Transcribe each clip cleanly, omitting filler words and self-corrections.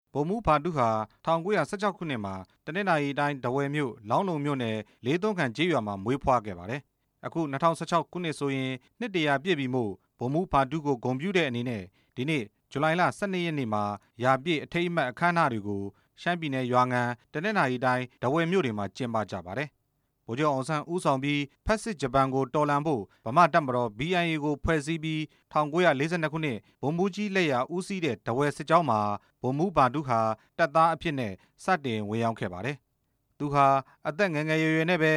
ဗိုလ်မှူးဖာတူးဟာ1916ခုနှစ်မှာတနင်္သာရီတိုင်းထားဝယ်မြို့လောင်းလုံမြို့နယ်လေးသွန်းခန့်ကျေးရွာမှာမွေးဖွားခဲ့ပါတယ်။အခု2016ခုနှစ်ဆိုရင်နှစ်100ပြည့်ပြီမို့ဗိုလ်မှူးဖာတူးကိုဂုဏ်ပြုတဲ့အနေနဲ့ဒီနေ့ဇူလိုင်လ12ရက်နေ့မှာရာပြည့်အထိမ်းအမှတ်အခမ်းအနားတွေကိုရှမ်းပြည်နယ်ရွာငံတနင်္သာရီတိုင်းထားဝယ်မြို့တွေမှာကျင်းပကြပါတယ်။ဗိုလ်ချုပ်အောင်ဆန်းဦးဆောင်ပြီးဖက်စစ်ဂျပန်ကိုတော်လှန်ဖို့ဗမာတပ်မတော် BIA ကိုဖွဲ့စည်းပြီး1942ခုနှစ်ဗိုလ်မှူးကြီးလက်ရာဦးစီးတဲ့ထားဝယ်စစ်ကြောင်းမှာဗိုလ်မှူးဖာတူးဟာတပ်သားအဖြစ်နဲ့စတင်ဝင်ရောက်ခဲ့ပါတယ်။သူဟာအသက်ငယ်ငယ်ရွယ်ရွယ်နဲ့ပဲ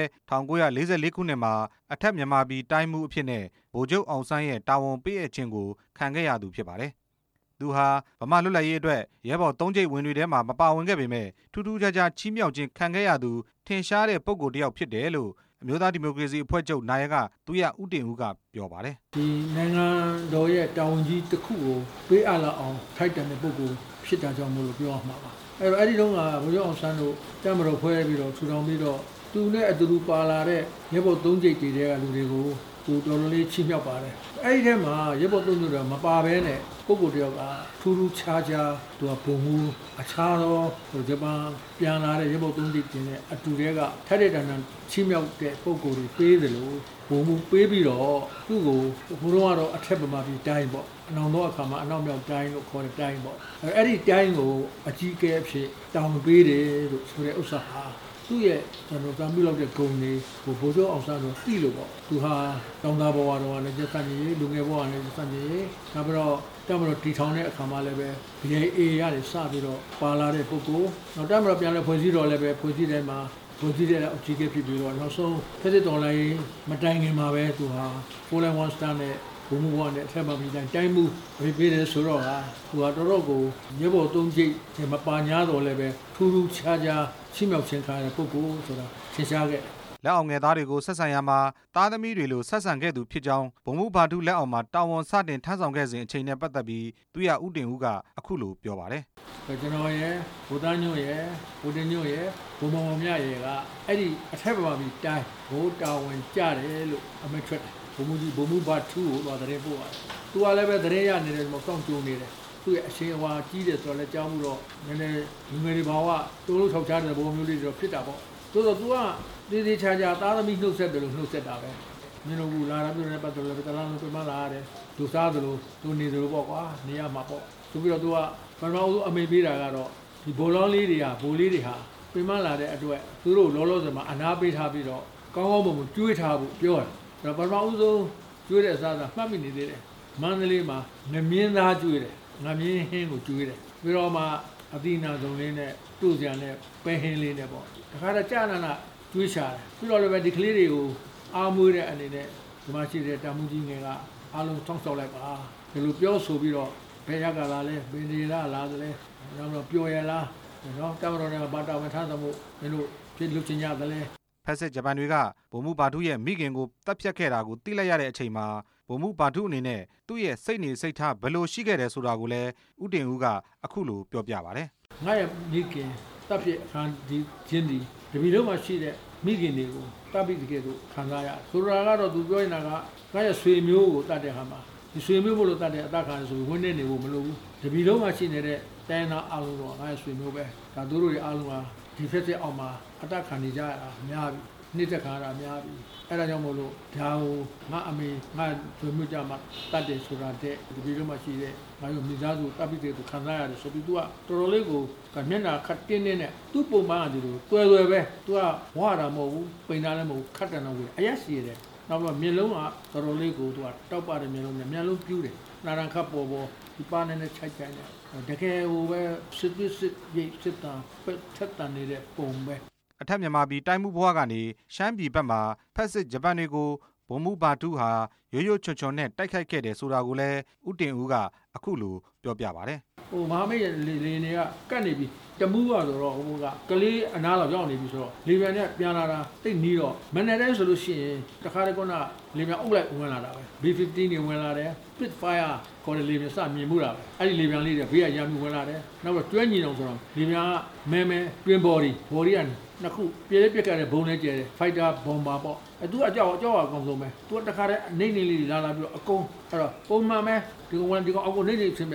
1944ခုနှစ်မှာအထက်မြန်မာပြည်တိုင်းမှုအဖြစ်နဲ့ဗိုလ်ချုပ်အောင်ဆန်းရဲ့တာဝန်ပေးအပ်ခြင်းကိုခံခဲ့ရသူဖြစ်ပါတယ်။သူဟာဗမာလွတ်လပ်ရေးအတွက်ရဲဘော်3ကြိမ်ဝင်တွေထဲမှာမပါဝင်ခဲ့ပေမဲ့ထူးထူးခြားခြားချီးမြှောက်ခြင်းခံခဲ့ရသူထင်ရှားတဲ့ပုဂ္ဂိုလ်တစ်ယောက်ဖြစ်တယ်လို့အမျိုးသားဒီမိုကရေစီအဖွဲ့ချုပ်နာယကသူရဦးတင်ဦးကပြောပါတယ်။ဒီနိုင်ငံတော်ရဲ့တာဝန်ကြီးတစ်ခုကိုပေးအပ်လာအောင်ထိုက်တန်တဲ့ပုဂ္ဂိုလ်ဖြစ်တာကြောင့်မို့လို့ပြောရမှာပါ။အဲ့ဒီတုန်းကဗိုလ်ချုပ်အောင်ဆန်းတို့တပ်မတော်ဖွဲ့ပြီးတော့ထူထောင်ပြီးတော့သူနဲ့အတူတူပါလာတဲ့ရဲဘော်3ကြိမ်တည်တဲ့လူတွေကိုသူတော်တော်လေးချီးမြှောက်ပါတယ်။အဲ့ဒီထဲမှာရဲဘော်3ကြိမ်တွေကမပါဘဲနဲ့ပုဂ္ဂိုလ်တယောက်ကထူးထူးခြားခြားသူကပုံမှုအခြားသောဂျပန်ပြန်လာတဲ့ရဲဘော်3ကြိမ်တင်တဲ့အတူတွေကထက်တဲ့တန်တန်ချီးမြှောက်တဲ့ပုဂ္ဂိုလ်တွေပေးတယ်လို့ပုံမှုပေးပြီးတော့သူ့ကိုဘုရားကတော့အထက်ပမာပြီးတိုင်းပေါ့အနောင်တော့အခါမှာအနောက်မြောက်တိုင်းလို့ခေါ်တဲ့တိုင်းပေါ့အဲ့ဒီတိုင်းကိုအကြီးအကဲအဖြစ်တောင်းပေးတယ်လို့ဆိုတဲ့ဥစ္စာဟာသူ့ရဲ့ကျွန်တော်ကပြုလုပ်တဲ့ဂုဏ်တွေဗိုလ်ချုပ်အောင်ဆန်းတို့သိလို့ပေါ့သူဟာတောင်သားဘဝတော်ကလည်းကျက်ဆန့်ကြီးလူငယ်ဘဝကလည်းကျက်ဆန့်ကြီးနောက်ပြီးတော့တပ်မတော်တည်ထောင်တဲ့အခါမှာလည်းပဲ BIA ရတယ်စပြီးတော့ပါလာတဲ့ပုဂ္ဂိုလ်နောက်တပ်မတော်ပြန်လဲဖွဲ့စည်းတော်လည်းပဲဖွဲ့စည်းတဲ့မှာဖွဲ့စည်းတဲ့အကြီးအကဲဖြစ်ပြီးတော့နောက်ဆုံးဖက်စစ်တော်လိုင်းမတိုင်ခင်မှာပဲသူဟာ4-1 star နဲ့ဘုံဘဝနဲ့အထက်မှာပြီးတိုင်းမှုပေးတယ်ဆိုတော့ဟာသူဟာတော်တော်ကိုရဲဘော်3ကြိမ်မပါညာတော့လည်းပဲထူးထူးခြားခြားချီးမြှောက်ခြင်းခံရတဲ့ပုဂ္ဂိုလ်ဆိုတာသင်ရှားခဲ့လက်အောင်ငယ်သားတွေကိုဆက်ဆံရမှာသားသမီးတွေလိုဆက်ဆံခဲ့သူဖြစ်ကြောင်းဗိုလ်မှူးဖာတူးလက်အောင်မှာတာဝန်စတင်ထမ်းဆောင်ခဲ့စဉ်အချိန်နဲ့ပတ်သက်ပြီးသူရဦးတင်ဦးကအခုလိုပြောပါတယ်ကျွန်တော်ရဲ့ဗိုလ်သားညွန့်ရဲ့ဗိုလ်တင်ညွန့်ရဲ့ဗိုလ်မောင်မြရဲ့ကအဲ့ဒီအထက်ပါပြီးတိုင်းဘိုးတာဝန်ကြတယ်လို့အမိန့်ထွက်တယ်ဗိုလ်မှူးဖာတူးကိုတော့တရင်ပို့ပါတယ်သူကလည်းပဲတရင်ရနေတယ်မကောင်းကြိုးနေတယ်သူ့ရဲ့အရှင်အဝါကြီးတယ်ဆိုတော့လည်းကြောင်းမှုတော့နည်းနည်းလူငယ်တွေဘာဝတိုးလို့ထောက်ချတဲ့ဘုံမျိုးလေးတွေတော့ဖြစ်တာပေါ့သို့တော့ तू ကသေးသေးချာချာသားသမီးနှုတ်ဆက်တယ်လို့နှုတ်ဆက်တာပဲမင်းတို့ကလာတာပြောနေပတ်တယ်လည်းတလားလုံးပြန်မလာရတယ်သူစားတယ်လို့သူနေတယ်လို့ပေါ့ကွာနေရမှာပေါ့ဆိုပြီးတော့ तू ကပထမဦးအမေပေးတာကတော့ဒီဘိုလောင်းလေးတွေကဘိုးလေးတွေဟာပြန်မလာတဲ့အတွက်သူတို့လောလောဆယ်မှာအနာပေးထားပြီးတော့ကောင်းကောင်းပုံကျွေးထားဖို့ပြောတယ်ဒါပထမဦးဆုံးကျွေးတဲ့အစားမှတ်မိနေသေးတယ်မန္တလေးမှာငမြင်းသားကျွေးတယ်ငမြင်းဟင်းကိုကျွေးတယ်ပြီးတော့မှအသီးနာဆုံးလေးနဲ့တို့စရာနဲ့ပဲဟင်းလေးနဲ့ပေါ့တခါတော့ကြာနာကျွေးရှာတယ်ပြီးတော့လည်းပဲဒီကလေးတွေကိုအားမွေးတဲ့အနေနဲ့ဒီမှာရှိတဲ့တာမှုကြီးငယ်ကအားလုံးတောင်းဆောက်လိုက်ပါဒီလိုပြောဆိုပြီးတော့ဘယ်ရက်ကလာလဲဘယ်နေလားလားဆိုလဲနောက်တော့ပျော်ရလားနော်တမတော်နဲ့ဘာတာဝန်ထမ်းသမှုမင်းတို့ဖြစ်လုပ်ချင်ရတယ်လဲဖက်စစ်ဂျပန်တွေကဗိုလ်မှူးဖာတူးရဲ့မိခင်ကိုတပ်ဖြတ်ခဲ့တာကိုသိလိုက်ရတဲ့အချိန်မှာဗိုလ်မှူးဖာတူးအနေနဲ့သူ့ရဲ့စိတ်နေစိတ်ထားဘယ်လိုရှိခဲ့တယ်ဆိုတာကိုလည်းဦးတင်ဦးကအခုလိုပြောပြပါတယ်ငါရဲ့မိခင်တပ်ဖြတ်အခန်းဒီချင်းဒီတပီလုံးမှာရှိတဲ့မိခင်တွေကိုတပ်ပြီးတကယ်လို့ခံစားရဆိုတာကတော့သူပြောနေတာကငါရဲ့ဆွေမျိုးကိုတတ်တဲ့ဟာမှာဒီဆွေမျိုးမို့လို့တတ်တဲ့အသက်ခံဆိုဝင်းနေနေဖို့မလိုဘူးတပီလုံးမှာရှိနေတဲ့တိုင်းနာအားလုံးတော့ငါရဲ့ဆွေမျိုးပဲဒါတို့တွေအားလုံးကဒီဖက်စစ်အောင်မှာအသက်ခံနေကြရတာများပြီနှိမ့်သက်ခံရတာများပြီအဲ့ဒါကြောင့်မို့လို့ဒါကိုငါအမေငါဆွေမျိုးကြမှာတတ်တယ်ဆိုတာတဲ့ဒီလိုမှရှိတဲ့ငါတို့မိသားစုတပ်ပြီးတဲ့သူခံစားရတယ်ဆိုပြီး तू ကတော်တော်လေးကိုမျက်နှာခတ်တင်းတင်းနဲ့သူ့ပုံမှန်ကဒီလိုတွယ်တွယ်ပဲ तू ကဝါတာမဟုတ်ဘူးပိန်တာလည်းမဟုတ်ဘူးခတ်တယ်တော့ဘူးအရက်စီရတယ်နောက်တော့မျက်လုံးကတော်တော်လေးကို तू ကတောက်ပတဲ့မျက်လုံးနဲ့မျက်လုံးပြူးတယ်နာရန်ခတ်ပေါ်ဒီပါနဲ့ခြိုက်တယ်တကယ်ဟိုပဲစစ်ရိတ်စစ်တာဖက်တန်နေတဲ့ပုံပဲအထက်မြန်မာပြည်တိုင်းမှုဘဝကနေရှမ်းပြည်ဘက်မှာဖက်စစ်ဂျပန်တွေကိုဗိုလ်မှူးဖာတူးဟာရိုးရိုးချွန်ချွန်နဲ့တိုက်ခိုက်ခဲ့တယ်ဆိုတာကိုလည်းဦးတင်ဦးကအခုလိုပြောပြပါတယ်ဟိုမဟာမိတ်လေတွေကကတ်နေပြီတမှုကဆိုတော့ဟိုကကလေးအနားလောက်ရောက်နေပြီဆိုတော့လေပြန်နဲ့ပြန်လာတာတိတ်နီးတော့မနေ့တိုင်းဆိုလို့ရှိရင်တခါတည်းကလေပြန်အုပ်လိုက်ဝင်လာတာပဲ B15 တွေဝင်လာတယ် Spitfire ခေါ်တဲ့လေပြန်စမြင်မှုတာပဲအဲ့ဒီလေပြန်လေးတွေဘေးကရမ်းမှုဝင်လာတယ်နောက်တော့တွဲညီအောင်ဆိုတော့လေပြန်ကမဲတွင်း body ကနှစ်ခုပြည့်ပြက်ကြတဲ့ဘုံနဲ့ကျဲတယ် fighter bomber ပေါ့သူအကြောက်အကောင်ဆုံးပဲသူတခါတည်းနေလေးလာပြီးတော့အကုန်အဲ့တော့ပုံမှန်ပဲဒီကောင်အောက်ကိုနေဆင်းပြတာပဲ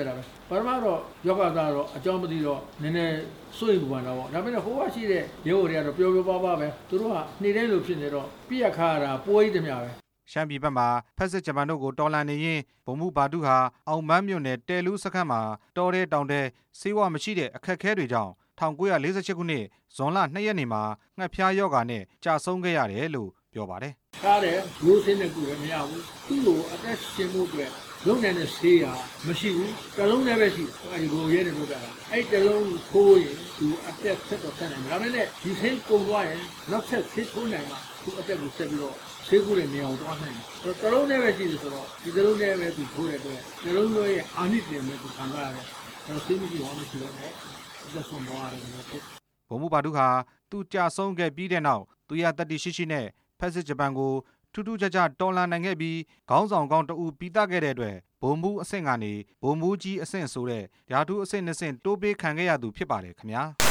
ပထမတော့ယောဂသားတော့အကြောင်းမသိတော့နည်းနည်းစိုးရိမ်ပူပန်တော့ဒါပေမဲ့ဟိုကရှိတဲ့ရဲဘော်တွေကတော့ပျော်ပျော်ပါးပါးပဲသူတို့ကနေ့တိုင်းလိုဖြစ်နေတော့ပြည့်ရခါရတာပွဲကြီးတမျှပဲရှမ်းပြည်ဘက်မှာဖက်စစ်ဂျပန်တို့ကိုတော်လှန်နေရင်ဗိုလ်မှူးဘာတုဟာအောင်မန်းမြို့နယ်တဲလူးစခန်းမှာတော်တဲ့တောင်တဲ့ဆေးဝါးမရှိတဲ့အခက်အခဲတွေကြောင့်1948ခုနှစ်ဇွန်လ2ရက်နေ့မှာငှက်ဖျားယောဂါနဲ့ကြာဆုံးခဲ့ရတယ်လို့ပြောပါတယ်။ကားတယ်ရိုးစင်းတဲ့ကူလည်းမရဘူး။သူ့ကိုအသက်ရှင်မှုအတွက်လုံးနေတဲ့ဆေးရမရှိဘူး။တလုံးနဲ့ပဲရှိအဲဒီကိုရဲနေလို့တာ။အဲ့တလုံးခိုးရင်သူအသက်ဆက်တော့ဆက်နိုင်တယ်။ဒါပေမဲ့ဒီဆေးကုန်သွားရင်နောက်ဆက်ဆေးထိုးနိုင်မှသူအသက်ကိုဆက်ပြီးတော့ဆေးကူတဲ့နေအောင်သွားနိုင်တယ်။တလုံးနဲ့ပဲရှိတယ်ဆိုတော့ဒီတလုံးနဲ့ပဲသူထိုးတဲ့အတွက်တလုံးရဲ့အာနိသင်နဲ့သူခံရတယ်။ဆေးမရှိဘူးမရှိတော့ဘူး။သက်ဆုံးသွားတယ်လို့ဖြစ်ဗိုလ်မှူးဘာတုဟာသူကြာဆုံးခဲ့ပြီးတဲ့နောက်သူရတတိရှိရှိနဲ့ဖက်စစ်ဂျပန်ကိုထူးထူးခြားခြားတော်လှန်နိုင်ခဲ့ပြီးခေါင်းဆောင်ကောင်းတဦးပြီးသားခဲ့တဲ့အတွက်ဗိုလ်မှူးအဆင့်ကနေဗိုလ်မှူးကြီးအဆင့်ဆိုတဲ့ဓာတုအဆင့်2ဆင့်တိုးပေးခံခဲ့ရသူဖြစ်ပါတယ်ခင်ဗျာ